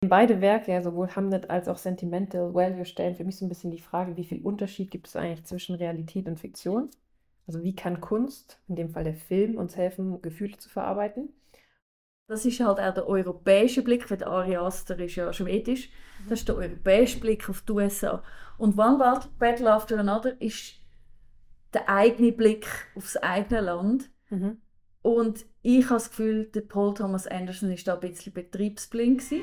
Beide Werke, ja, sowohl Hamlet als auch Sentimental Value, stellen für mich so ein bisschen die Frage, wie viel Unterschied gibt es eigentlich zwischen Realität und Fiktion? Also wie kann Kunst, in dem Fall der Film, uns helfen, Gefühle zu verarbeiten? Das ist halt auch der europäische Blick, weil der Ari Aster ist ja schwedisch. Das ist der europäische Blick auf die USA. Und One Battle After Another ist der eigene Blick aufs eigene Land. Mhm. Und ich habe das Gefühl, der Paul Thomas Anderson war da ein bisschen betriebsblind gewesen.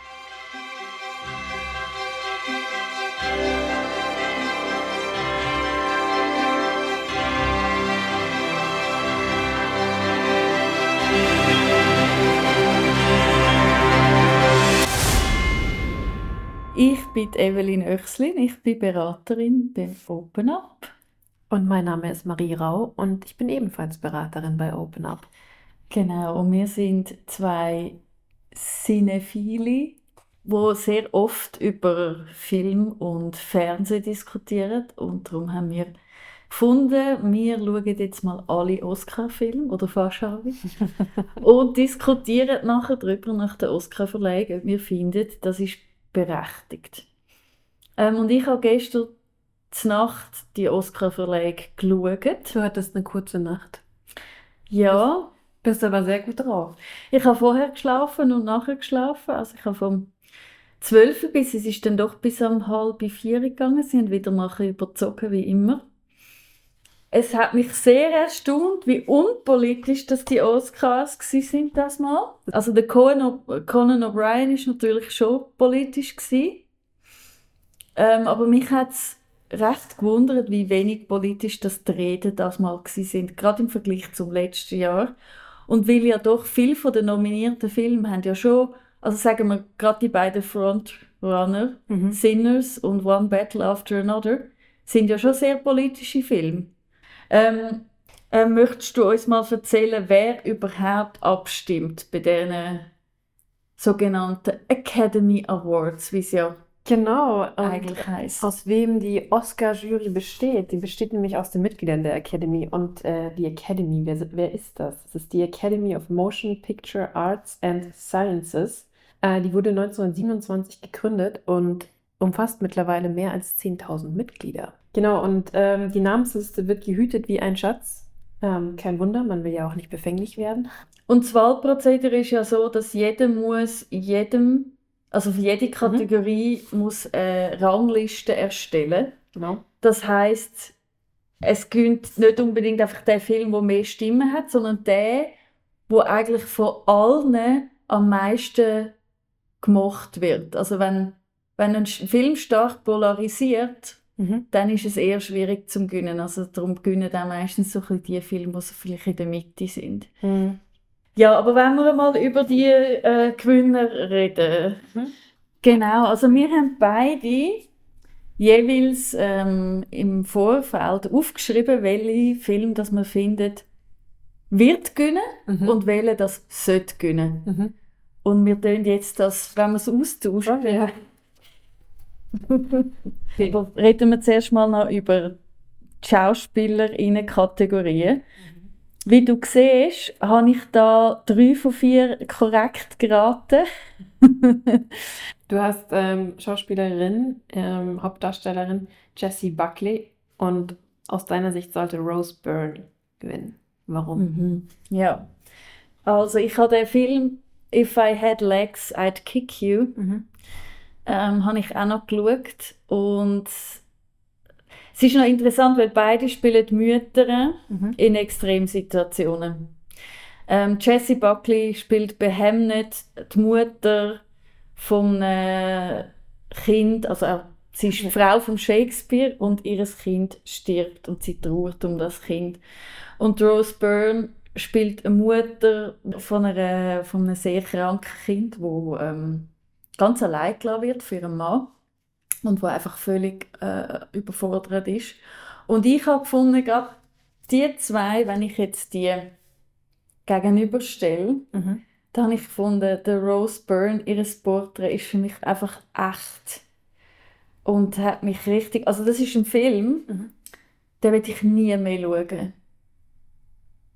Ich bin Evelyn Oechslin, ich bin Beraterin beim Open Up. Und mein Name ist Marie Rau und ich bin ebenfalls Beraterin bei Open Up. Genau, und wir sind zwei Cinephile, die sehr oft über Film und Fernsehen diskutieren. Und darum haben wir gefunden, wir schauen jetzt mal alle Oscar-Filme, oder fast alle, und diskutieren nachher darüber, nach der Oscar-Verleihung, ob wir finden, das ist berechtigt. Und ich habe gestern Nacht die Oscar-Verleihung geschaut. Du hattest eine kurze Nacht. Ja, Bist aber sehr gut drauf. ich habe vorher geschlafen und nachher geschlafen. Also ich habe vom 12 bis, es ist dann doch bis um 3:30 gegangen. Sie haben wieder mal ein bisschen überzogen, wie immer. Es hat mich sehr erstaunt, wie unpolitisch das die Oscars sind das Mal. Also der Conan O'Brien ist natürlich schon politisch gewesen. Aber mich hat es recht gewundert, wie wenig politisch das die Reden das Mal gewesen sind, gerade im Vergleich zum letzten Jahr. Und weil ja doch viele von den nominierten Filmen haben ja schon, also sagen wir gerade die beiden Frontrunner, Sinners und One Battle After Another, sind ja schon sehr politische Filme. Möchtest du uns mal erzählen, wer überhaupt abstimmt bei diesen sogenannten Academy Awards, wie sie ja Genau, eigentlich heisst? aus wem die Oscar-Jury besteht. Die besteht nämlich aus den Mitgliedern der Academy. Und die Academy, wer ist das? Das ist die Academy of Motion Picture Arts and Sciences. Die wurde 1927 gegründet und umfasst mittlerweile mehr als 10.000 Mitglieder. Genau, und die Namensliste wird gehütet wie ein Schatz. Kein Wunder, man will ja auch nicht befänglich werden. Und das Wahlprozedere ist ja so, dass also für jede Kategorie muss eine Rangliste erstellen. Genau. Das heisst, es gewinnt nicht unbedingt einfach der Film, der mehr Stimmen hat, sondern der, der eigentlich von allen am meisten gemocht wird. Also wenn ein Film stark polarisiert, dann ist es eher schwierig zu gewinnen. Also darum gewinnen auch meistens so ein bisschen die Filme, die so vielleicht in der Mitte sind. Ja, aber wenn wir mal über die Gewinner reden. Genau, also wir haben beide jeweils im Vorfeld aufgeschrieben, welche Film das man findet, wird gewinnen und welche das sollte gewinnen. Und wir tun jetzt das, wenn wir es austauschen. Oh, ja. Aber reden wir zuerst mal noch über die SchauspielerInnen-Kategorien. Wie du siehst, habe ich da 3 von 4 korrekt geraten. Du hast Schauspielerin, Hauptdarstellerin Jessie Buckley und aus deiner Sicht sollte Rose Byrne gewinnen. Warum? Ja, also ich habe den Film «If I Had Legs, I'd Kick You» habe ich auch noch geschaut. Und es ist noch interessant, weil beide spielen Mütter in Extremsituationen. Jessie Buckley spielt bei Hamnet die Mutter von einem Kind, also sie ist die Frau von Shakespeare und ihr Kind stirbt und sie trauert um das Kind. Und Rose Byrne spielt eine Mutter von einem sehr kranken Kind, wo ganz allein gelassen wird für einen Mann und wo einfach völlig überfordert ist. Und ich habe gefunden, gerade die zwei, wenn ich jetzt die gegenüberstelle, da habe ich gefunden, der Rose Byrne, ihr Porträt ist für mich einfach echt. Und hat mich richtig, also das ist ein Film, den will ich nie mehr schauen.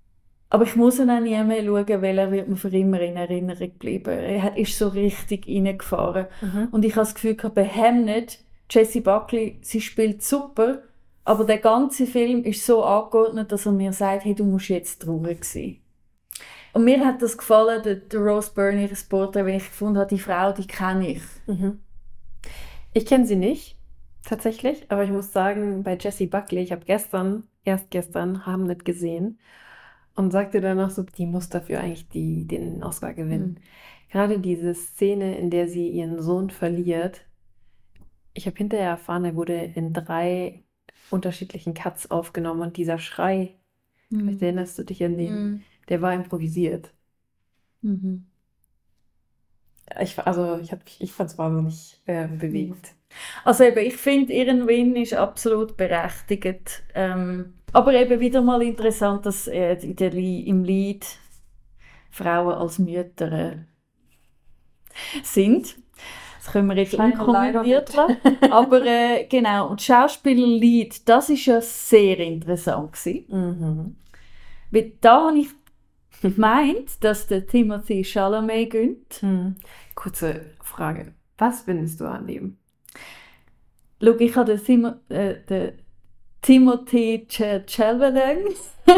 Aber ich muss ihn auch nie mehr schauen, weil er wird mir für immer in Erinnerung bleiben. Ist so richtig reingefahren. Und ich habe das Gefühl, bei Hamnet, Jessie Buckley, sie spielt super, aber der ganze Film ist so angeordnet, dass er mir sagt, hey, du musst jetzt traurig sein. Und mir hat das gefallen, der Rose Byrne, ihr Porträt, wenn ich gefunden habe, die Frau, die kenne ich. Ich kenne sie nicht, tatsächlich, aber ich muss sagen, bei Jessie Buckley, ich habe erst gestern Hamnet gesehen und sagte danach so, die muss dafür eigentlich den Oscar gewinnen. Gerade diese Szene, in der sie ihren Sohn verliert, ich habe hinterher erfahren, er wurde in 3 unterschiedlichen Cuts aufgenommen und dieser Schrei, vielleicht erinnerst du dich an den, der war improvisiert. Ich fand es wahnsinnig bewegend. Also eben, ich finde, ihren Win ist absolut berechtigt. Aber eben wieder mal interessant, dass im Lied Frauen als Mütter sind. Das können wir jetzt unkommentiert lassen. Aber genau, und Schauspielerlied, das ist ja sehr interessant gewesen. Weil da habe ich gemeint, dass der Timothée Chalamet gönnt. Kurze Frage. Was findest du an ihm? Schau, ich habe den Timothée Chalamet.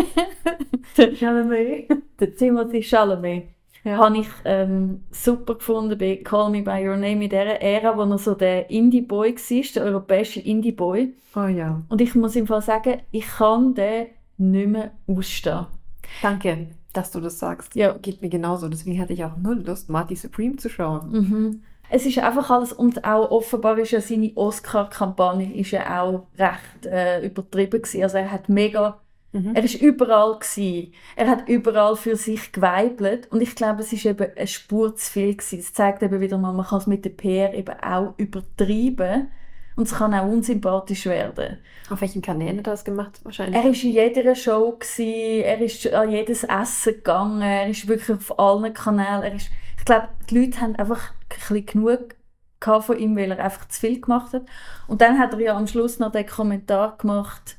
Den Timothée Chalamet. Ja. Habe ich super gefunden bei Call Me By Your Name in dieser Ära, wo er so der Indie-Boy war, der europäische Indie-Boy. Oh ja. Und ich muss im Fall sagen, ich kann den nicht mehr ausstehen. Danke, dass du das sagst. Ja. Geht mir genauso. Deswegen hatte ich auch null Lust, Marty Supreme zu schauen. Es ist einfach alles, und auch offenbar ist ja seine Oscar-Kampagne ist ja auch recht übertrieben gewesen. Also er hat mega... Er ist überall gewesen. Er hat überall für sich geweibelt. Und ich glaube, es ist eben eine Spur zu viel gewesen. Es zeigt eben wieder mal, man kann es mit der PR eben auch übertreiben. Und es kann auch unsympathisch werden. Auf welchen Kanälen hat er das gemacht? Wahrscheinlich. Er war in jeder Show gewesen. Er ist an jedes Essen gegangen. Er ist wirklich auf allen Kanälen. Ich glaube, die Leute haben einfach ein bisschen genug von ihm, weil er einfach zu viel gemacht hat. Und dann hat er ja am Schluss noch den Kommentar gemacht,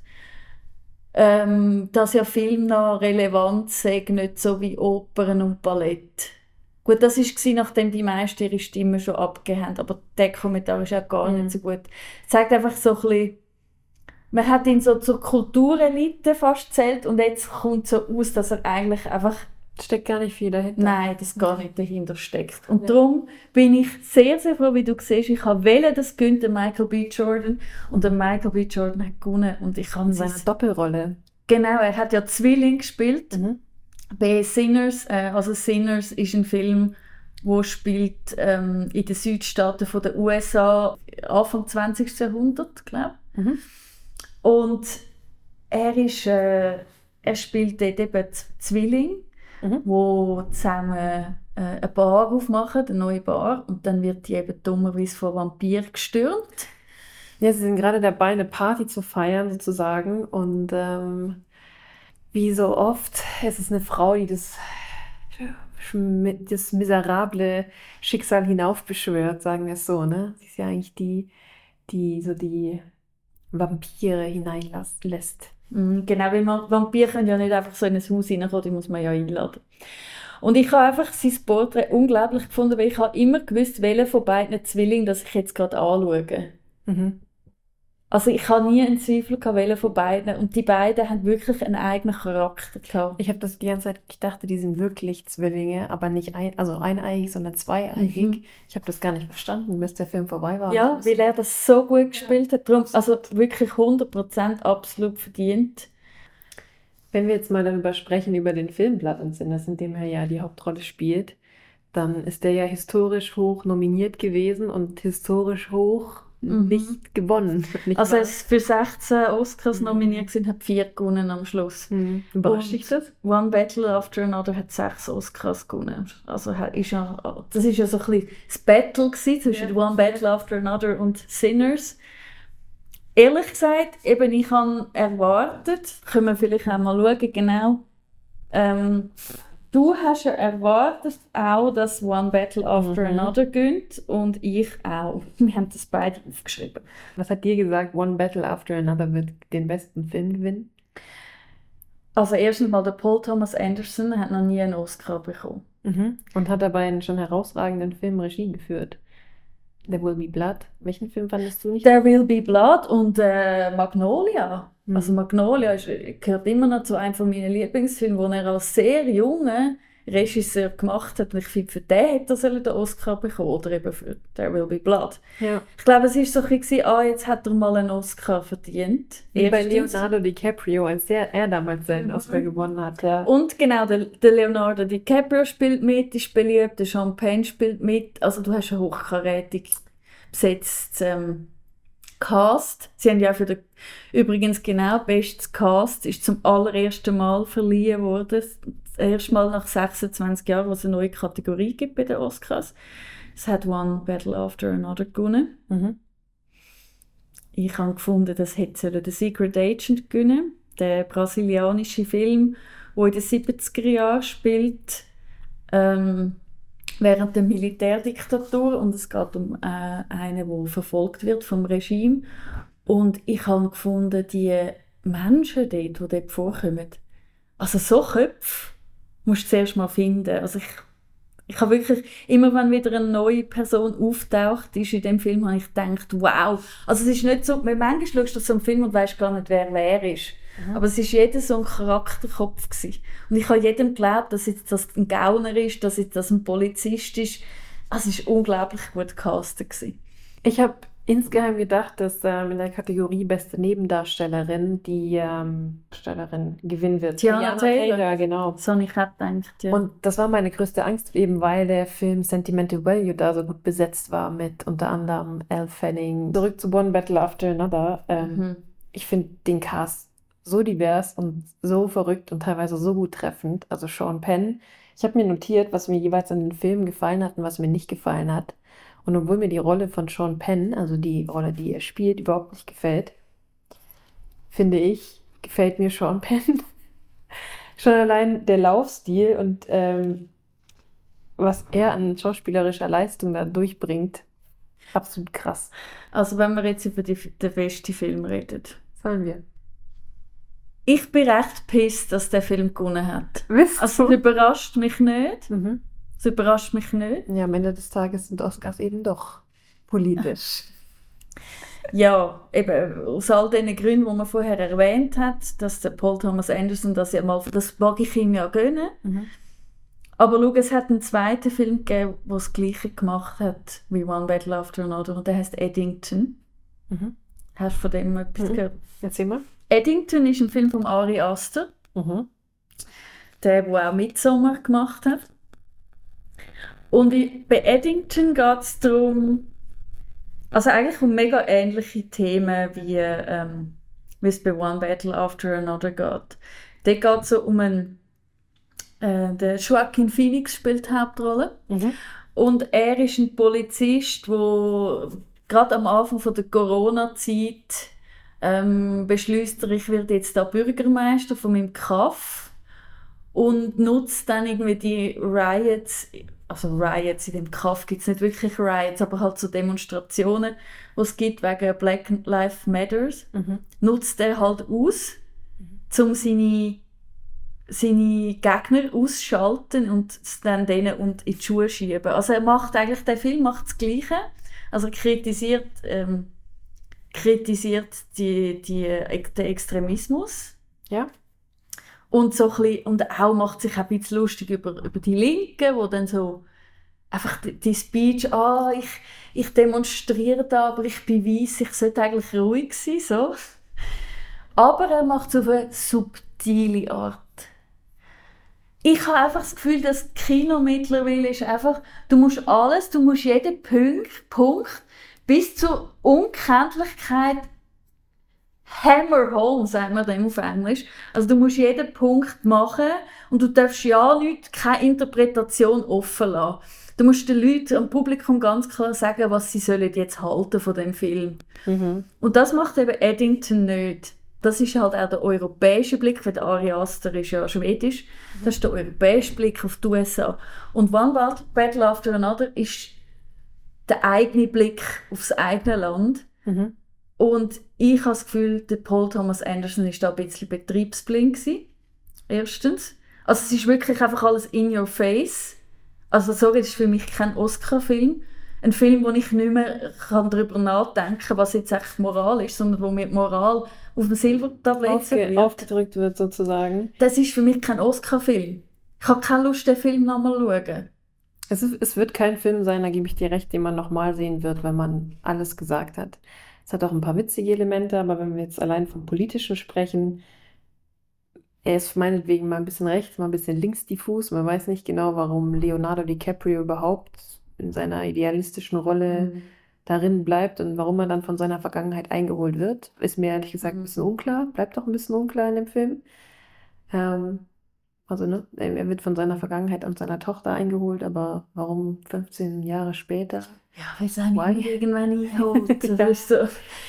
dass ja Film noch relevant sei, nicht so wie Opern und Ballett. Gut, das war, nachdem die meisten ihre Stimmen schon abgegeben haben, aber der Kommentar ist auch gar nicht so gut. Es zeigt einfach so ein bisschen, man hat ihn so zur Kulturelite fast gezählt und jetzt kommt so aus, dass er eigentlich einfach... Steckt gar nicht viel dahinter. Nein, das gar nicht dahinter steckt. Und darum bin ich sehr, sehr froh, wie du siehst, ich wollte, dass gönnt Michael B. Jordan und der Michael B. Jordan hat gewonnen und ich kann seine Doppelrolle. Genau, er hat ja Zwilling gespielt bei Sinners. Also Sinners ist ein Film, der spielt in den Südstaaten von den USA Anfang 20. Jahrhundert, glaube ich. Und er spielt dort eben Zwilling, wo zusammen eine Bar aufmachen, eine neue Bar, und dann wird die eben dummerweise von Vampiren gestürmt. Ja, sie sind gerade dabei, eine Party zu feiern sozusagen, und wie so oft, es ist eine Frau, die das miserable Schicksal hinaufbeschwört, sagen wir es so, ne? Sie ist ja eigentlich die so die Vampire hineinlässt. Genau, weil Vampire können ja nicht einfach so in ein Haus reinkommen, die muss man ja einladen. Und ich habe einfach sein Porträt unglaublich gefunden, weil ich habe immer gewusst, welchen von beiden Zwillingen das ich jetzt gerade anschaue. Also ich habe nie einen Zweifel gehabt, welchen von beiden. Und die beiden haben wirklich einen eigenen Charakter gehabt. Ich habe das die ganze Zeit, ich dachte, die sind wirklich Zwillinge, aber nicht eineigig, sondern zweieigig. Ich habe das gar nicht verstanden, bis der Film vorbei war. Ja, weil er das so gut gespielt hat. Darum, also wirklich 100% absolut verdient. Wenn wir jetzt mal darüber sprechen, über den Film Blood and Sinners, in dem er ja die Hauptrolle spielt, dann ist der ja historisch hoch nominiert gewesen und historisch hoch nicht gewonnen. Also er ist für 16 Oscars nominiert und hat 4 gewonnen am Schluss. Überrascht dich das? One Battle After Another hat 6 Oscars gewonnen. Also das ist ja so ein bisschen das Battle zwischen One Battle After Another und Sinners. Ehrlich gesagt, eben ich habe erwartet, können wir vielleicht auch mal schauen, genau. Du hast ja erwartet auch, dass One Battle After Another gönnt und ich auch. Wir haben das beide aufgeschrieben. Was hat dir gesagt, One Battle After Another wird den besten Film gewinnen? Also erstens mal, der Paul Thomas Anderson hat noch nie einen Oscar bekommen. Und hat dabei einen schon herausragenden Film Regie geführt. There Will Be Blood. Welchen Film fandest du nicht? There Will Be Blood und Magnolia. Also Magnolia gehört immer noch zu einem meiner Lieblingsfilme, den er als sehr junger Regisseur gemacht hat. Und ich finde, für den hätte er den Oscar bekommen oder eben für There Will Be Blood. Ja. Ich glaube, es war so ein bisschen, jetzt hat er mal einen Oscar verdient. Wie bei Leonardo DiCaprio, als er damals seinen Oscar gewonnen hat. Ja. Und genau, der Leonardo DiCaprio spielt mit, ist beliebt, der Sean Penn spielt mit. Also du hast einen hochkarätig besetzten Cast. Sie haben ja übrigens genau bestes Cast ist zum allerersten Mal verliehen worden. Das erste Mal nach 26 Jahren, wo es eine neue Kategorie gibt bei den Oscars. Es hat One Battle After Another gewonnen. Ich habe gefunden, das hätte The Secret Agent gewinnen. Der brasilianische Film, der in den 70er Jahren spielt, während der Militärdiktatur, und es geht um einen, der verfolgt wird vom Regime. Und ich habe gefunden, die Menschen dort, die dort vorkommen, also so Köpfe musst du zuerst mal finden. Also ich habe wirklich, immer wenn wieder eine neue Person auftaucht ist in dem Film, habe ich gedacht, wow. Also es ist nicht so, manchmal schaust du so einen Film und weisst gar nicht, wer ist. Aber es war jeder so ein Charakterkopf gewesen. Und ich habe jedem geglaubt, dass jetzt das ein Gauner ist, dass jetzt das ein Polizist ist. Also es war unglaublich gut gecastet gewesen. Ich habe insgeheim gedacht, dass in der Kategorie Beste Nebendarstellerin die Darstellerin gewinnen wird. Tiana Taylor, genau. Das habe ich auch gedacht, ja. Und das war meine größte Angst, eben weil der Film Sentimental Value da so gut besetzt war mit unter anderem Elle Fanning. Zurück zu One Battle After Another. Ich finde den Cast so divers und so verrückt und teilweise so gut treffend. Also Sean Penn. Ich habe mir notiert, was mir jeweils an den Filmen gefallen hat und was mir nicht gefallen hat. Und obwohl mir die Rolle von Sean Penn, also die Rolle, die er spielt, überhaupt nicht gefällt, finde ich, gefällt mir Sean Penn. Schon allein der Laufstil und was er an schauspielerischer Leistung da durchbringt, absolut krass. Also wenn wir jetzt über den besten Film reden. Sollen wir? Ich bin recht pissed, dass der Film gewonnen hat. Wisst Also es überrascht mich nicht. Es überrascht mich nicht. Ja, am Ende des Tages sind Oscars eben doch politisch. Ja, eben aus all den Gründen, die man vorher erwähnt hat, dass der Paul Thomas Anderson das mag ich ihm ja gönnen. Aber schau, es hat einen zweiten Film gegeben, der das Gleiche gemacht hat wie One Battle After Another, und der heißt Eddington. Hast du von dem etwas gehört? Erzähl mal. Eddington ist ein Film von Ari Aster, der auch Midsommar gemacht hat. Und bei Eddington geht es darum, also eigentlich um mega ähnliche Themen, wie es bei One Battle After Another geht. Da geht es so um der Joaquin Phoenix spielt die Hauptrolle. Und er ist ein Polizist, der gerade am Anfang von der Corona-Zeit beschließt, ich werde jetzt da Bürgermeister von meinem Kaff, und nutzt dann irgendwie die Riots, also Riots in dem Kaff gibt es nicht wirklich Riots, aber halt so Demonstrationen, die es gibt wegen Black Lives Matters, nutzt er halt aus, um seine Gegner ausschalten und es dann denen in die Schuhe schieben. Also der Film macht das Gleiche. Also er kritisiert den Extremismus. Ja. Und, so ein bisschen, und auch macht sich ein bisschen lustig über die Linken, die dann so einfach die Speech, ich demonstriere da, aber ich bin weiss, ich sollte eigentlich ruhig sein. So. Aber er macht es auf eine subtile Art. Ich habe einfach das Gefühl, dass Kino mittlerweile ist einfach, du musst jeden Punkt bis zur Unkenntlichkeit hammer home, sagen wir dem auf Englisch. Also du musst jeden Punkt machen und du darfst keine Interpretation offen lassen. Du musst den Leuten, am Publikum ganz klar sagen, was sie sollen jetzt halten von dem Film. Und das macht eben Eddington nicht. Das ist halt auch der europäische Blick, weil der Ari Aster ist ja schwedisch. Das ist der europäische Blick auf die USA. Und One Battle After Another ist der eigene Blick aufs eigene Land. Und ich habe das Gefühl, der Paul Thomas Anderson war da ein bisschen betriebsblind gewesen. erstens. Also es ist wirklich einfach alles in your face. Also sorry, das ist für mich kein Oscar-Film. Ein Film, wo ich nicht mehr darüber nachdenken kann, was jetzt echt Moral ist, sondern wo mir die Moral auf dem Silbertablett serviert. Aufgedrückt wird sozusagen. Das ist für mich kein Oscar-Film. Ich habe keine Lust, den Film nochmal zu schauen. Es wird kein Film sein, da gebe ich dir recht, den man nochmal sehen wird, wenn man alles gesagt hat. Es hat auch ein paar witzige Elemente, aber wenn wir jetzt allein vom Politischen sprechen, er ist meinetwegen mal ein bisschen rechts, mal ein bisschen links diffus. Man weiß nicht genau, warum Leonardo DiCaprio überhaupt in seiner idealistischen Rolle darin bleibt und warum er dann von seiner Vergangenheit eingeholt wird. Ist mir ehrlich gesagt ein bisschen unklar, bleibt auch ein bisschen unklar in dem Film. Also, ne, er wird von seiner Vergangenheit und seiner Tochter eingeholt, aber warum 15 Jahre später? Ja, weil es eigentlich irgendwann einholt. Ja. Das ist so.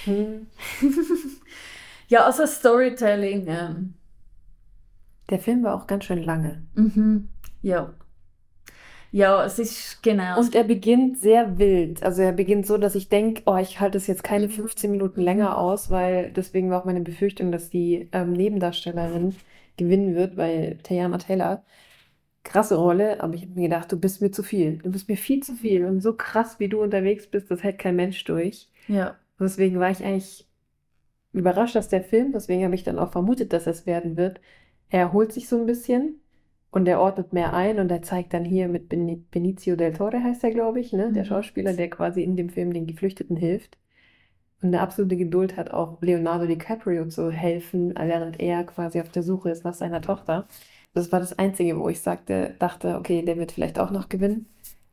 Ja, also Storytelling. Der Film war auch ganz schön lange. Ja. Ja, es ist genau. Und er beginnt sehr wild. Also er beginnt so, dass ich denke, oh, ich halte es jetzt keine 15 Minuten länger aus, weil deswegen war auch meine Befürchtung, dass die Nebendarstellerin gewinnen wird, bei Teyana Taylor. Krasse Rolle, aber ich habe mir gedacht, du bist mir zu viel. Du bist mir viel zu viel. Und so krass, wie du unterwegs bist, das hält kein Mensch durch. Ja. Und deswegen war ich eigentlich überrascht, dass der Film, deswegen habe ich dann auch vermutet, dass es werden wird, er erholt sich so ein bisschen und er ordnet mehr ein und er zeigt dann hier mit Benicio del Toro, heißt er, glaube ich, ne? Der Schauspieler, der quasi in dem Film den Geflüchteten hilft. Und eine absolute Geduld hat, auch Leonardo DiCaprio zu helfen, während er quasi auf der Suche ist nach seiner Tochter. Das war das Einzige, wo ich dachte, okay, der wird vielleicht auch noch gewinnen.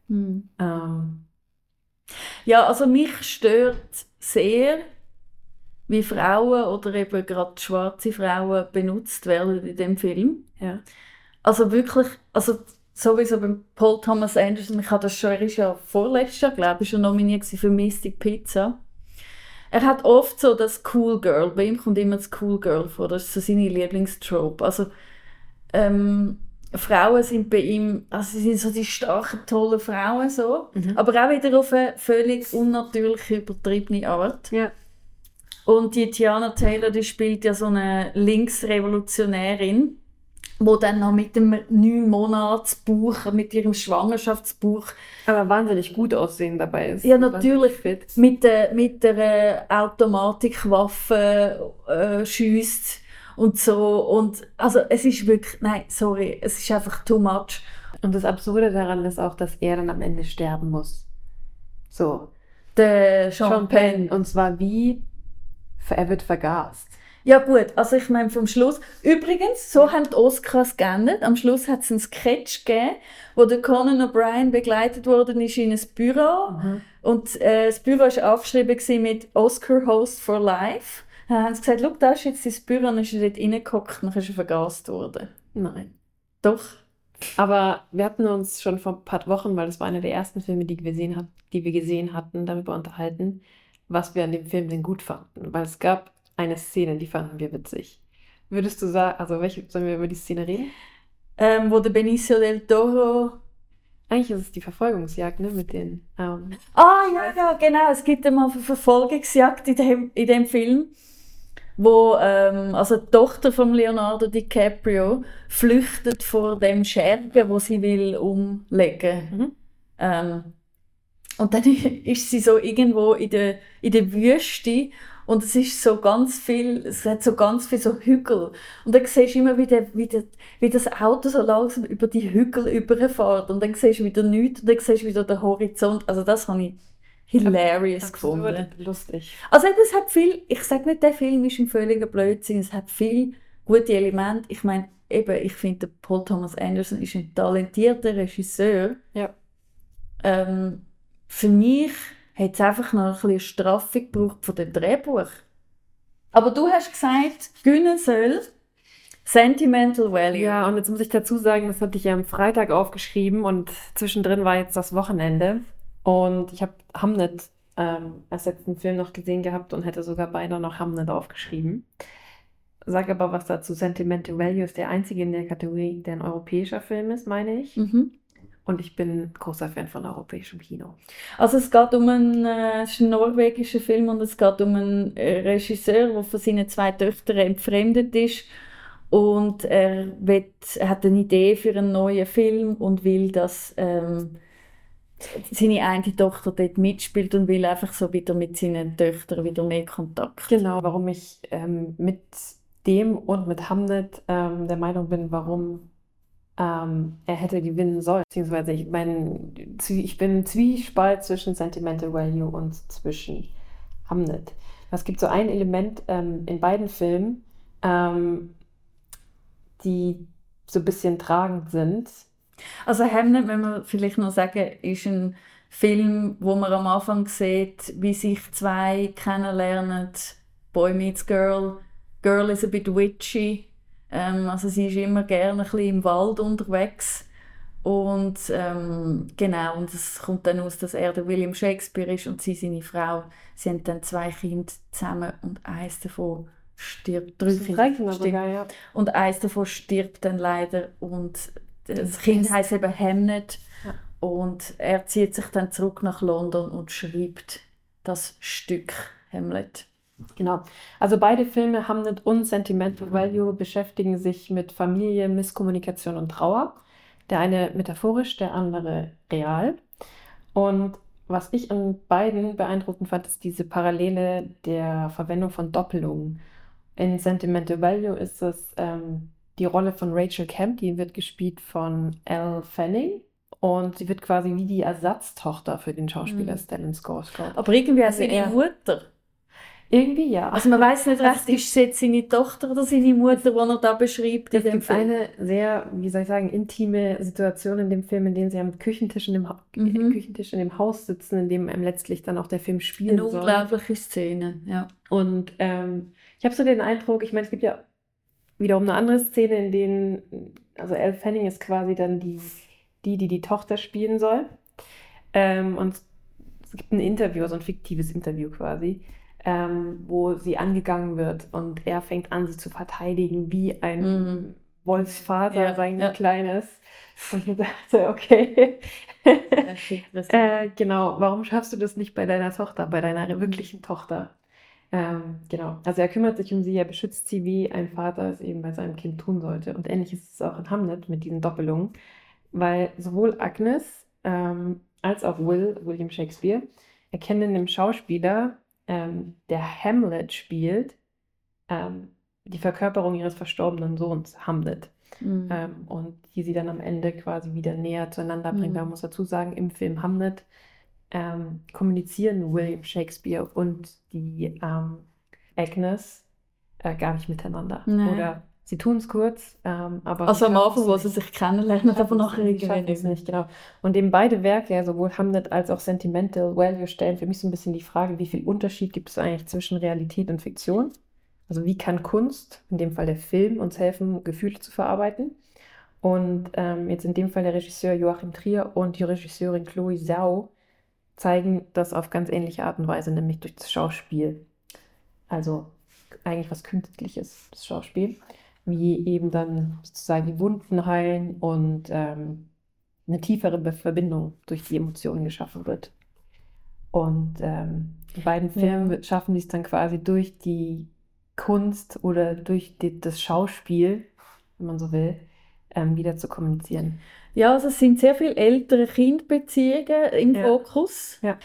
Ja, also mich stört sehr, wie Frauen oder eben gerade schwarze Frauen benutzt werden in dem Film. Ja. Also wirklich, also sowieso beim Paul Thomas Anderson, ich habe das schon, er ist ja vorletztes Jahr, glaube ich, schon nominiert für Mystic Pizza. Er hat oft so das Cool Girl, bei ihm kommt immer das Cool Girl vor, das ist so seine Lieblingstrope. Also Frauen sind bei ihm, also sie sind so die starken, tollen Frauen so, aber auch wieder auf eine völlig unnatürliche, übertriebene Art. Ja. Und die Teyana Taylor, die spielt ja so eine Linksrevolutionärin, wo dann noch mit dem 9-Monats-Buch, mit ihrem Schwangerschaftsbuch, aber wahnsinnig gut aussehen dabei ist. ja natürlich, mit der Automatikwaffe schiesst und so. Und also es ist wirklich, nein, sorry, es ist einfach too much. Und das Absurde daran ist auch, dass er dann am Ende sterben muss. So. Der Sean Penn. Und zwar wie? Er wird vergast. Ja gut, also ich meine vom Schluss. Übrigens, so haben die Oscars geendet. Am Schluss hat es einen Sketch gegeben, wo der Conan O'Brien begleitet worden ist in ein Büro. Und das Büro war angeschrieben mit Oscar Host for Life. Dann haben sie gesagt, schau, da ist jetzt dein Büro, und dann ist er dort reingehockt und dann ist er vergast worden. Nein. Doch. Aber wir hatten uns schon vor ein paar Wochen, weil das war einer der ersten Filme, die wir gesehen hatten, darüber unterhalten, was wir an dem Film denn gut fanden. Weil es gab eine Szene, die fanden wir witzig. Würdest du sagen, also sollen wir über die Szene reden? Wo der Benicio del Toro... Eigentlich ist es die Verfolgungsjagd, ne, mit den... ja, genau. Es gibt einmal eine Verfolgungsjagd in dem Film, wo also die Tochter von Leonardo DiCaprio flüchtet vor dem Schergen, wo sie will umlegen. Und dann ist sie so irgendwo in der Wüste und es ist so ganz viel, es hat so ganz viel so Hügel. Und dann siehst du immer, wie das Auto so langsam über die Hügel überfährt. Und dann siehst du wieder nichts und dann siehst du wieder den Horizont. Also das habe ich hilarious gefunden. Lustig. Also es hat viel, ich sage nicht, der Film ist ein völliger Blödsinn, es hat viele gute Elemente. Ich meine, ich finde, Paul Thomas Anderson ist ein talentierter Regisseur. Ja. Für mich hat es einfach noch ein bisschen Straffung gebraucht von dem Drehbuch. Aber du hast gesagt, gewinnen soll Sentimental Value. Ja, und jetzt muss ich dazu sagen, das hatte ich ja am Freitag aufgeschrieben und zwischendrin war jetzt das Wochenende. Und ich habe Hamnet als letzten Film noch gesehen gehabt und hätte sogar beinahe noch Hamnet aufgeschrieben. Sag aber was dazu. Sentimental Value ist der einzige in der Kategorie, der ein europäischer Film ist, meine ich. Und ich bin großer Fan von europäischem Kino. Also es geht um es ist ein norwegischer Film und es geht um einen Regisseur, der von seinen 2 Töchtern entfremdet ist Und er hat eine Idee für einen neuen Film und will, dass seine eine Tochter dort mitspielt und will einfach so wieder mit seinen Töchtern wieder mehr Kontakt. Genau, warum ich mit dem und mit Hamnet der Meinung bin, warum er hätte gewinnen sollen. Beziehungsweise ich bin im Zwiespalt zwischen Sentimental Value und zwischen Hamnet. Es gibt so ein Element in beiden Filmen, die so ein bisschen tragend sind. Also Hamnet, wenn wir vielleicht noch sagen, ist ein Film, wo man am Anfang sieht, wie sich zwei kennenlernen. Boy meets girl. Girl is a bit witchy. Also sie ist immer gerne ein bisschen im Wald unterwegs. Und genau, und es kommt dann aus, dass er der William Shakespeare ist und sie seine Frau. Sie haben dann 2 Kinder zusammen und eins davon stirbt. 3 Kinder sogar, ja. Und eins davon stirbt dann leider und das Kind heisst eben Hamnet. Ja. Und er zieht sich dann zurück nach London und schreibt das Stück Hamlet. Genau. Also beide Filme, Hamnet und Sentimental Value, beschäftigen sich mit Familie, Misskommunikation und Trauer. Der eine metaphorisch, der andere real. Und was ich an beiden beeindruckend fand, ist diese Parallele der Verwendung von Doppelungen. In Sentimental Value ist es die Rolle von Rachel Camp, die wird gespielt von Elle Fanning. Und sie wird quasi wie die Ersatztochter für den Schauspieler Stellan Skarsgård. Aber irgendwie auch seine Mutter. Irgendwie ja. Also man weiß nicht recht, ist es jetzt seine Tochter oder seine Mutter, die er da beschreibt. Es gibt eine sehr, wie soll ich sagen, intime Situation in dem Film, in dem sie am Küchentisch in dem Haus sitzen, in dem letztlich dann auch der Film spielen soll. Eine unglaubliche Szene, ja. Und ich habe so den Eindruck, ich meine, es gibt ja wiederum eine andere Szene, in denen, also Elle Fanning ist quasi dann die Tochter spielen soll. Und es gibt ein Interview, so ein fiktives Interview quasi, wo sie angegangen wird und er fängt an, sie zu verteidigen, wie ein Wolfsvater sein Kleines. Und ich dachte, okay, genau, warum schaffst du das nicht bei deiner Tochter, bei deiner wirklichen Tochter? Genau, also er kümmert sich um sie, er beschützt sie, wie ein Vater es eben bei seinem Kind tun sollte. Und ähnlich ist es auch in Hamlet mit diesen Doppelungen, weil sowohl Agnes als auch William Shakespeare, erkennen in dem Schauspieler, der Hamlet spielt, die Verkörperung ihres verstorbenen Sohns, Hamlet. Und die sie dann am Ende quasi wieder näher zueinander bringt. Man muss dazu sagen, im Film Hamlet kommunizieren William Shakespeare und die Agnes gar nicht miteinander. Nee. Oder sie tun es kurz, aber also am Anfang, wo sie sich kennenlernen, aber nachher nicht, genau. Und eben beide Werke, ja, sowohl Hamlet als auch Sentimental Value, stellen für mich so ein bisschen die Frage, wie viel Unterschied gibt es eigentlich zwischen Realität und Fiktion? Also wie kann Kunst, in dem Fall der Film, uns helfen, Gefühle zu verarbeiten? Und jetzt in dem Fall der Regisseur Joachim Trier und die Regisseurin Chloe Zhao zeigen das auf ganz ähnliche Art und Weise, nämlich durch das Schauspiel. Also eigentlich was Künstliches, das Schauspiel. Wie eben dann sozusagen die Wunden heilen und eine tiefere Verbindung durch die Emotionen geschaffen wird. Und in beiden Filmen schaffen die es dann quasi durch die Kunst oder durch das Schauspiel, wenn man so will, wieder zu kommunizieren. Ja, also es sind sehr viele ältere Kindbeziehungen im Fokus. Ja.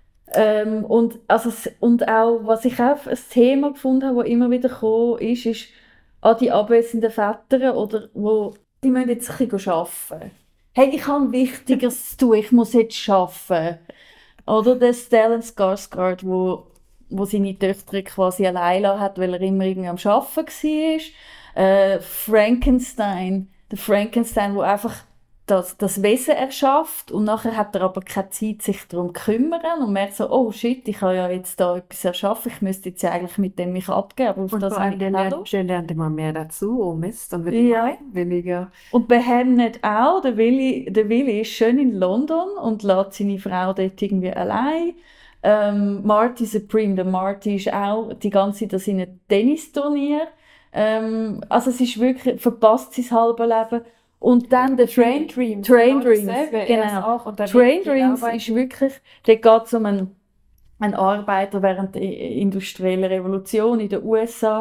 Und auch, was ich auch ein Thema gefunden habe, das immer wieder gekommen ist die abwesenden Väter, oder die müssen jetzt ein bisschen arbeiten. Hey, ich habe Wichtigeres zu tun, ich muss jetzt arbeiten. Oder der Stellan Skarsgård, wo seine Töchter quasi allein hat, weil er immer irgendwie am Arbeiten war. Frankenstein, der Frankenstein, der einfach das Wesen erschafft und nachher hat er aber keine Zeit, sich darum zu kümmern und merkt so, oh shit, ich habe ja jetzt da etwas erschaffen, ich müsste jetzt eigentlich mit dem mich abgeben. Aber und das der lernt immer mehr dazu, oh Mist, dann wird er weniger. Und bei Hamnet auch, der Willi ist schön in London und lässt seine Frau dort irgendwie allein. Marty Supreme, der Marty ist auch die ganze Zeit in einem Tennisturnier. Also es ist wirklich, verpasst sein halbes Leben. Und dann der Train Dreams, genau. Train Dreams ist wirklich, da geht es um einen Arbeiter während der industriellen Revolution in den USA,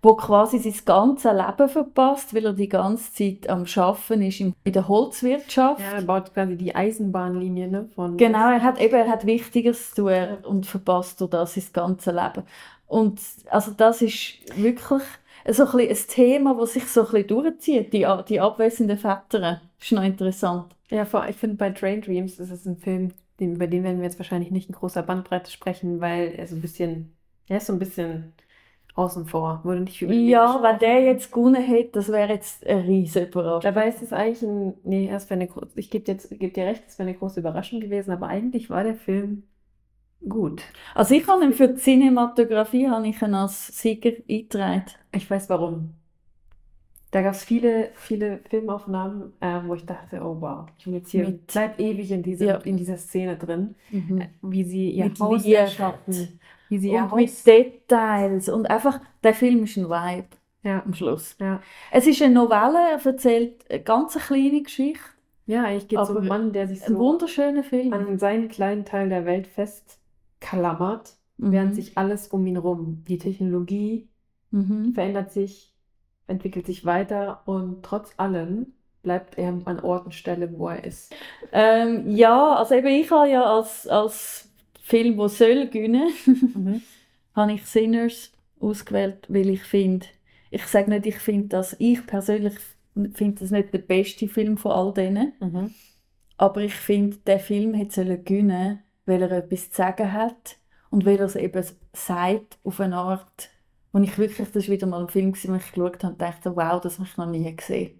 wo quasi sein ganzes Leben verpasst, weil er die ganze Zeit am Arbeiten ist in der Holzwirtschaft. Ja, er baut quasi die Eisenbahnlinie, ne, von... Genau, er hat Wichtigeres zu tun und verpasst durch das sein ganzes Leben. Und also das ist wirklich so ein Thema, das sich so ein bisschen durchzieht, die abwesenden Väter. Das ist noch interessant. Ja, ich finde, bei Train Dreams ist es ein Film, über den werden wir jetzt wahrscheinlich nicht in großer Bandbreite sprechen, weil er ist so ein bisschen außen vor. Wurde nicht viel Ja, wenn der jetzt gewonnen hätte, das wäre jetzt eine riesige Überraschung. Dabei ist es eigentlich ich gebe dir recht, es wäre eine große Überraschung gewesen, aber eigentlich war der Film gut. Also ich habe ihn für die Cinematografie als Sieger eingetragen. Ich weiß warum. Da gab es viele, viele Filmaufnahmen, wo ich dachte, oh wow, ich bin jetzt hier, bleib ewig in dieser Szene drin, wie sie ihr Haus erschaffen, wie sie ihr und mit Details und einfach, der Film ist ein Vibe am Schluss. Ja. Es ist eine Novelle, er erzählt eine ganz kleine Geschichte. Ja, ich gehe zum Mann, der sich so ein wunderschöner Film an seinen kleinen Teil der Welt festklammert, während sich alles um ihn rum, die Technologie verändert sich, entwickelt sich weiter und trotz allem bleibt er an Ort und Stelle, wo er ist. Ja, also eben ich habe ja als Film, der soll gewinnen, habe ich Sinners ausgewählt, weil ich finde, ich persönlich finde das nicht der beste Film von all denen, aber ich finde, der Film hätte gewinnen, weil er etwas zu sagen hat und weil er es eben sagt auf eine Art, wo ich wirklich, das war wieder mal ein Film, den ich geschaut habe und dachte, wow, das habe ich noch nie gesehen.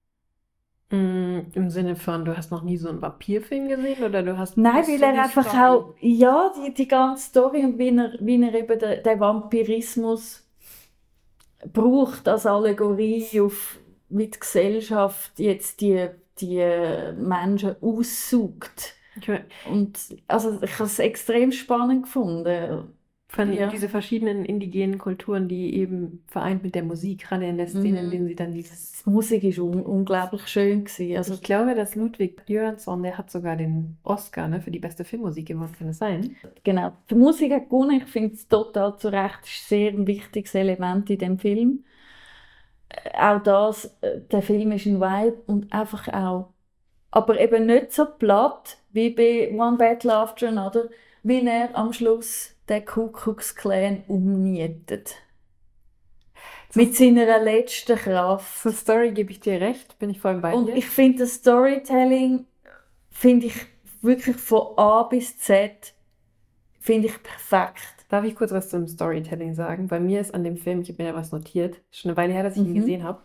Im Sinne von, du hast noch nie so einen Vampirfilm gesehen? Oder du hast... Nein, weil er einfach auch, ja, die ganze Story und wie er eben den Vampirismus braucht als Allegorie auf, wie die Gesellschaft jetzt die Menschen aussaugt. Und also ich habe es extrem spannend gefunden. Diese verschiedenen indigenen Kulturen, die eben vereint mit der Musik, gerade in der Szene, in der sie dann Die Musik war unglaublich schön gewesen. Also ich glaube, dass Ludwig Göransson, der hat sogar den Oscar, ne, für die beste Filmmusik gewonnen, kann das sein? Genau. Die Musik hat gewonnen, ich finde es total zu Recht, es ist sehr ein wichtiges Element in dem Film. Auch das, der Film ist ein Vibe und einfach auch, aber eben nicht so platt wie bei One Battle After Another, wie er am Schluss den Ku Klux Klan umnietet. Mit seiner letzten Kraft. Zur Story gebe ich dir recht, bin ich voll bei dir. Und ich finde das Storytelling, finde ich wirklich von A bis Z, finde ich perfekt. Darf ich kurz was zum Storytelling sagen? Bei mir ist an dem Film, ich habe mir ja was notiert, schon eine Weile her, dass ich ihn gesehen habe.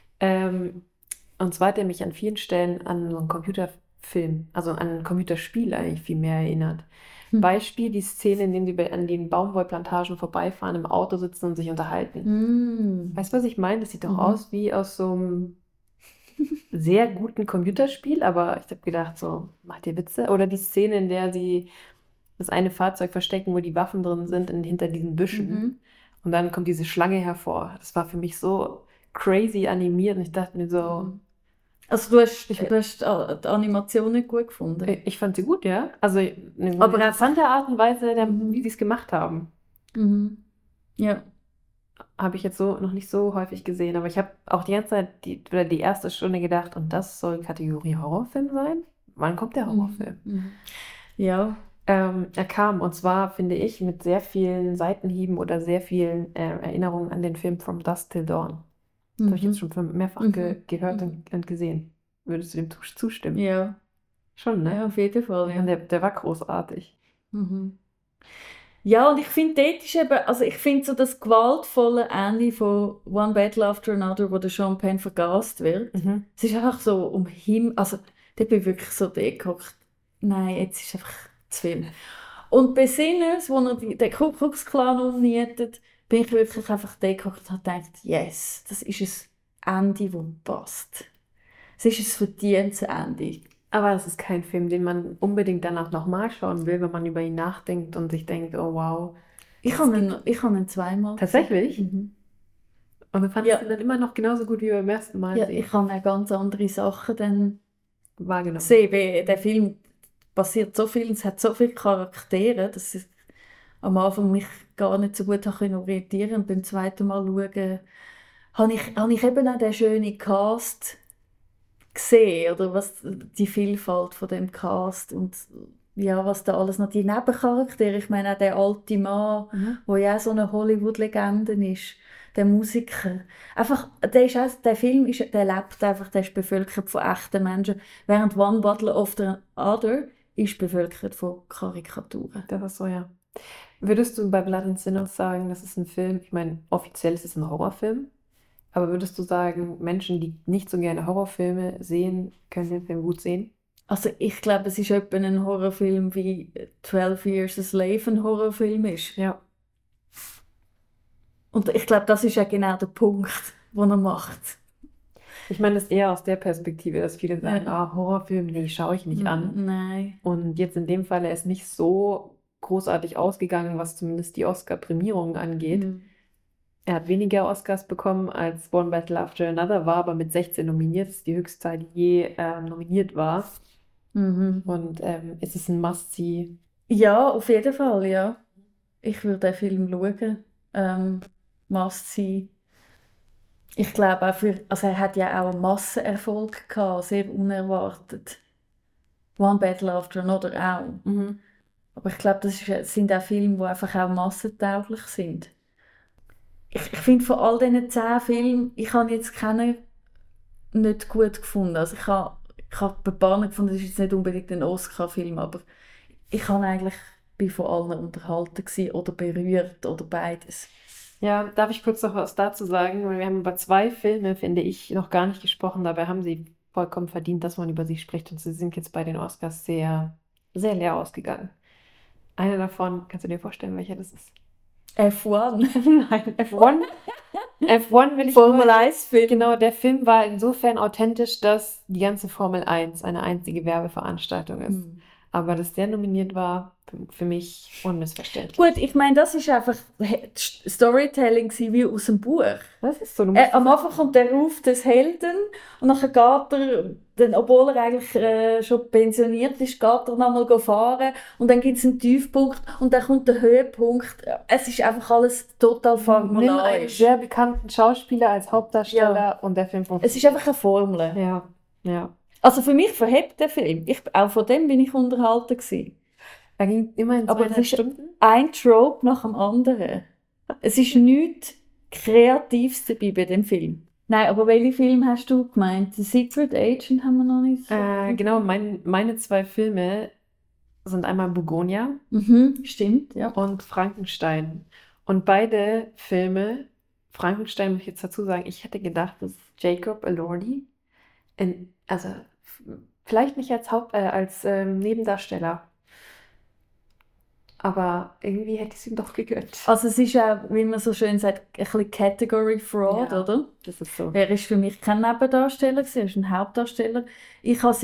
Und zwar hat er mich an vielen Stellen an so einen Computerfilm, also an ein Computerspiel eigentlich viel mehr erinnert. Beispiel, die Szene, in der sie an den Baumwollplantagen vorbeifahren, im Auto sitzen und sich unterhalten. Weißt du, was ich meine? Das sieht doch aus wie aus so einem sehr guten Computerspiel, aber ich habe gedacht, so, macht ihr Witze? Oder die Szene, in der sie das eine Fahrzeug verstecken, wo die Waffen drin sind, hinter diesen Büschen. Und dann kommt diese Schlange hervor. Das war für mich so crazy animiert und ich dachte mir so... Also du hast die Animation nicht gut gefunden? Ich fand sie gut, ja. Also eine interessante Art und Weise, wie sie es gemacht haben. Ja. Habe ich jetzt so noch nicht so häufig gesehen, aber ich habe auch die ganze Zeit die erste Stunde gedacht, und das soll Kategorie Horrorfilm sein? Wann kommt der Horrorfilm? Ja. Er kam, und zwar, finde ich, mit sehr vielen Seitenhieben oder sehr vielen Erinnerungen an den Film From Dusk Till Dawn. Das habe ich jetzt schon mehrfach gehört und gesehen. Würdest du dem zustimmen? Ja. Schon, ne? Ja, auf jeden Fall. Ja. Der war großartig. Ja, und ich finde, dort ist eben, also ich finde so das gewaltvolle Ende von One Battle After Another, wo der Sean Penn vergast wird. Es ist einfach so um Himmel, also da bin ich wirklich so gehockt. Nein, jetzt ist einfach zu viel. Und bei Sinners, wo er den Ku Klux Klan umnietet, bin ich wirklich einfach gehockt und habe gedacht, yes, das ist ein Ende, das passt. Es ist ein verdientes Ende. Aber es ist kein Film, den man unbedingt danach nochmal schauen will, wenn man über ihn nachdenkt und sich denkt, oh wow. Ich habe ihn zweimal. Tatsächlich? Und du fandest ihn dann immer noch genauso gut wie beim ersten Mal? Ja, ich habe auch ganz andere Sachen dann wahrgenommen. Der Film passiert so viel, es hat so viele Charaktere, dass am Anfang mich gar nicht so gut orientieren konnte und beim zweiten Mal schauen, habe ich eben auch den schönen Cast gesehen, oder was, die Vielfalt von dem Cast und ja, was da alles noch, die Nebencharaktere, ich meine auch der alte Mann, der ja auch so eine Hollywood-Legende ist, der Musiker. Einfach, der Film der lebt einfach, der ist bevölkert von echten Menschen, während One Battle of the Other ist bevölkert von Karikaturen. Das ist so, ja. Würdest du bei Blood and Sinners sagen, das ist ein Film, ich meine, offiziell ist es ein Horrorfilm, aber würdest du sagen, Menschen, die nicht so gerne Horrorfilme sehen, können den Film gut sehen? Also ich glaube, es ist etwa ein Horrorfilm wie 12 Years a Slave ein Horrorfilm ist. Ja. Und ich glaube, das ist ja genau der Punkt, den er macht. Ich meine das eher aus der Perspektive, dass viele sagen, Horrorfilm, nee, schaue ich nicht an. Nein. Und jetzt in dem Fall, er ist nicht so großartig ausgegangen, was zumindest die Oscar-Prämierungen angeht. Er hat weniger Oscars bekommen als One Battle After Another, war aber mit 16 nominiert. Das ist die höchste Zahl, die je nominiert war. Und es ist ein Must-See. Ja, auf jeden Fall, ja. Ich würde den Film schauen. Must-See. Ich glaube auch also er hat ja auch einen Massenerfolg gehabt, sehr unerwartet. One Battle After Another auch. Aber ich glaube, das sind auch Filme, die einfach auch massentauglich sind. Ich finde von all diesen 10 Filmen, ich habe jetzt keinen nicht gut gefunden. Also ich habe bei Bahn gefunden, das ist jetzt nicht unbedingt ein Oscar-Film, aber ich habe eigentlich bin von allen unterhalten gewesen, oder berührt oder beides. Ja, darf ich kurz noch was dazu sagen? Weil wir haben über 2 Filme, finde ich, noch gar nicht gesprochen. Dabei haben sie vollkommen verdient, dass man über sie spricht. Und sie sind jetzt bei den Oscars sehr, sehr leer ausgegangen. Einer davon, kannst du dir vorstellen, welcher das ist? F1. Nein, F1. F1 will ich Formel 1 Film. Genau, der Film war insofern authentisch, dass die ganze Formel 1 eine einzige Werbeveranstaltung ist. Aber dass der nominiert war, für mich unmissverständlich. Gut, ich meine, das ist einfach Storytelling wie aus dem Buch. Das ist so. Am Anfang kommt der Ruf des Helden und dann geht er, dann, obwohl er eigentlich schon pensioniert ist, geht er nochmal fahren und dann gibt es einen Tiefpunkt und dann kommt der Höhepunkt. Es ist einfach alles total formularisch. Nimm einen sehr bekannten Schauspieler als Hauptdarsteller und der Film funktioniert. Es ist einfach eine Formel. Ja, ja. Also für mich verhebt der Film. Auch von dem bin ich unterhalten gewesen. Er ging immerhin 2,5 Stunden. Ein Trope nach dem anderen. Es ist nichts Kreatives dabei bei dem Film. Nein, aber welchen Film hast du gemeint? The Secret Agent haben wir noch nicht. Genau, meine 2 Filme sind einmal Bugonia Stimmt, ja. und Frankenstein. Und beide Filme, Frankenstein muss ich jetzt dazu sagen, ich hätte gedacht, dass Jacob Elordi, also vielleicht nicht als Nebendarsteller, aber irgendwie hätte ich es ihm doch gegönnt. Also es ist ja, wie man so schön sagt, ein bisschen Category Fraud, Ja, oder? das ist so. Er ist für mich kein Nebendarsteller, er ist ein Hauptdarsteller. Ich habe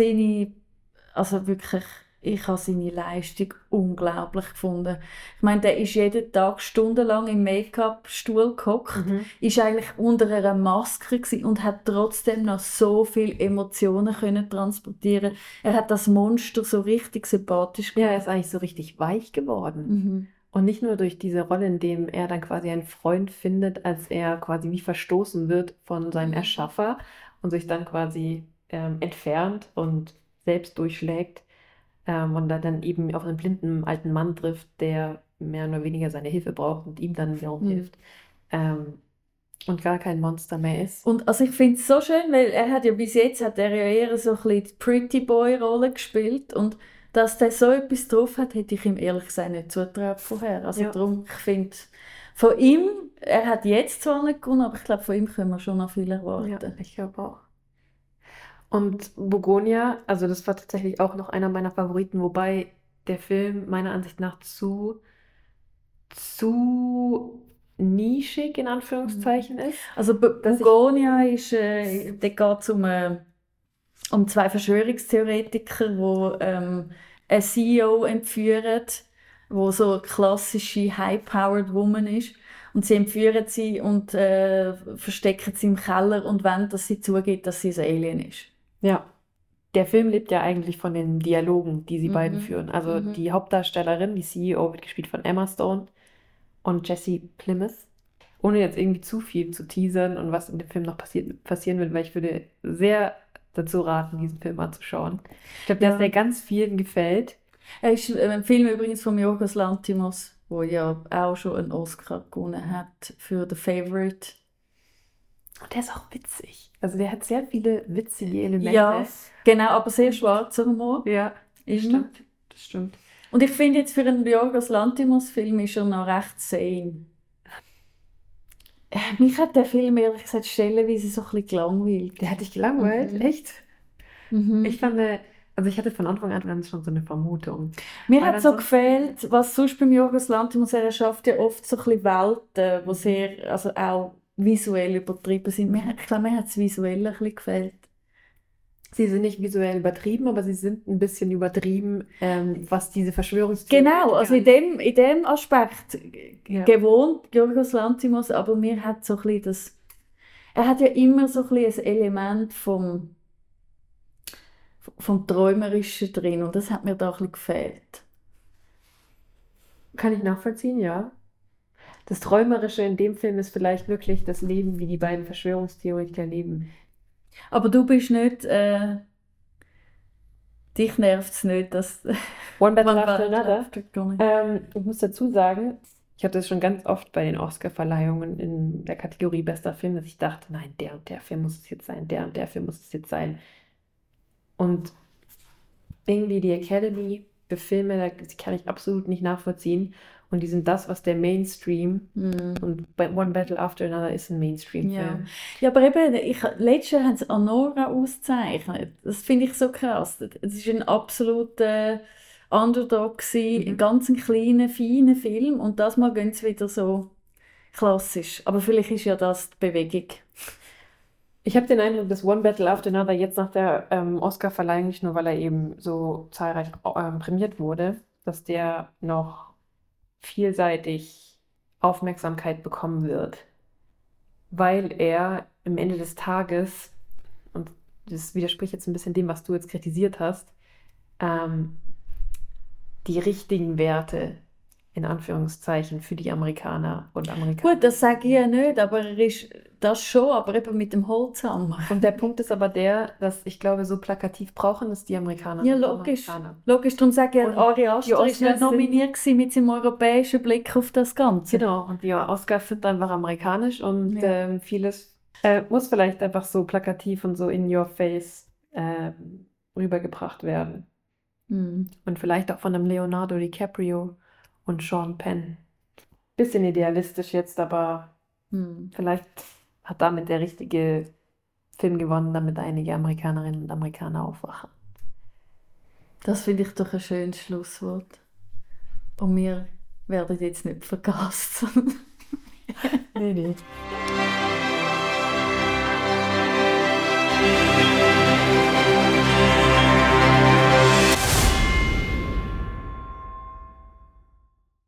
seine Leistung unglaublich gefunden. Ich meine, der ist jeden Tag stundenlang im Make-up-Stuhl gehockt, ist eigentlich unter einer Maske gewesen und hat trotzdem noch so viele Emotionen können transportieren. Er hat das Monster so richtig sympathisch gemacht. Ja, er ist eigentlich so richtig weich geworden. Und nicht nur durch diese Rolle, in dem er dann quasi einen Freund findet, als er quasi wie verstoßen wird von seinem Erschaffer und sich dann quasi entfernt und selbst durchschlägt. Und dann eben auf einen blinden alten Mann trifft, der mehr oder weniger seine Hilfe braucht und ihm dann wiederum hilft. Und gar kein Monster mehr ist. Und also ich finde es so schön, weil bis jetzt hat er ja eher so ein bisschen die Pretty Boy-Rolle gespielt und dass der so etwas drauf hat, hätte ich ihm ehrlich gesagt nicht zugetraut vorher. Also darum, ich finde, von ihm, er hat jetzt zwar nicht gewonnen, aber ich glaube, von ihm können wir schon noch viel erwarten. Ja, ich glaube auch. Und Bugonia, also das war tatsächlich auch noch einer meiner Favoriten, wobei der Film meiner Ansicht nach zu nischig in Anführungszeichen ist. Also Bugonia ist, da geht es um 2 Verschwörungstheoretiker, die eine CEO entführen, die so eine klassische High-Powered Woman ist. Und sie entführen sie und verstecken sie im Keller und wollen, dass sie zugeht, dass sie ein Alien ist. Ja. der Film lebt ja eigentlich von den Dialogen, die sie beiden führen. Also Mhm. die Hauptdarstellerin, die CEO, wird gespielt von Emma Stone und Jesse Plemons. Ohne jetzt irgendwie zu viel zu teasern und was in dem Film noch passieren wird, weil ich würde sehr dazu raten, diesen Film anzuschauen. Ich glaube, dass Ja. der ganz vielen gefällt. Er ist ein Film übrigens von Yorgos Lanthimos, der ja auch schon einen Oscar gewonnen hat für The Favourite. Und der ist auch witzig. Also der hat sehr viele witzige Elemente. Ja, genau, aber sehr schwarzer Humor. Ja, das Immer. stimmt. Das stimmt. Und ich finde jetzt für einen Yorgos Lanthimos-Film ist er noch recht sane. Mich hat der Film ehrlich gesagt stellenweise so ein bisschen gelangweilt. Der hat dich gelangweilt? Echt? Mhm. Ich fand, also ich hatte von Anfang an schon so eine Vermutung. Mir Weil hat so ansonsten- gefällt, was sonst beim Yorgos Lanthimos, er schafft ja oft so ein bisschen Welten, die sehr, also auch visuell übertrieben sind. Ich glaube, mir hat das visuell ein bisschen gefällt. Sie sind nicht visuell übertrieben, aber sie sind ein bisschen übertrieben, was diese Verschwörungstheorien Genau, also in dem Aspekt Ja. gewohnt Yorgos Lanthimos, aber mir hat so ein bisschen das, er hat ja immer so ein bisschen ein Element vom Träumerischen drin und das hat mir da ein bisschen gefehlt. Kann ich nachvollziehen, ja. Das Träumerische in dem Film ist vielleicht wirklich das Leben, wie die beiden Verschwörungstheoretiker leben. Aber du bist nicht, dich nervt es nicht, dass One Battle One After Battle Another. After Another. Ich muss dazu sagen, ich hatte es schon ganz oft bei den Oscar-Verleihungen in der Kategorie Bester Film, dass ich dachte, nein, der und der Film muss es jetzt sein, der und der Film muss es jetzt sein. Und irgendwie die Academy für Filme, die kann ich absolut nicht nachvollziehen. Und die sind das, was der Mainstream, und bei One Battle After Another ist ein Mainstream-Film. Ja, aber eben, letztes Jahr haben sie Anora ausgezeichnet. Das finde ich so krass. Es war ein absoluter Underdog, ein ganz kleiner, feiner Film. Und das Mal gehen sie wieder so klassisch. Aber vielleicht ist ja das die Bewegung. Ich habe den Eindruck, dass One Battle After Another jetzt nach der Oscar-Verleihung, nicht nur weil er eben so zahlreich prämiert wurde, dass der noch vielseitig Aufmerksamkeit bekommen wird, weil er am Ende des Tages, und das widerspricht jetzt ein bisschen dem, was du jetzt kritisiert hast, die richtigen Werte in Anführungszeichen für die Amerikaner und Amerikaner. Gut, das sage ich ja nicht, aber er ist das schon, aber eben mit dem Holzhammer. Und der Punkt ist aber der, dass ich glaube, so plakativ brauchen es die Amerikaner. Ja, und logisch. Amerikaner. Logisch, darum sage ich, Und Ari die Aster ist nicht Oscars nominiert gewesen mit seinem europäischen Blick auf das Ganze. Genau, und die Oscars sind einfach amerikanisch und Ja. vieles muss vielleicht einfach so plakativ und so in your face rübergebracht werden. Mhm. Und vielleicht auch von einem Leonardo DiCaprio und Sean Penn. Bisschen idealistisch jetzt, aber vielleicht hat damit der richtige Film gewonnen, damit einige Amerikanerinnen und Amerikaner aufwachen. Das finde ich doch ein schönes Schlusswort. Und wir werden jetzt nicht vergast. Nee.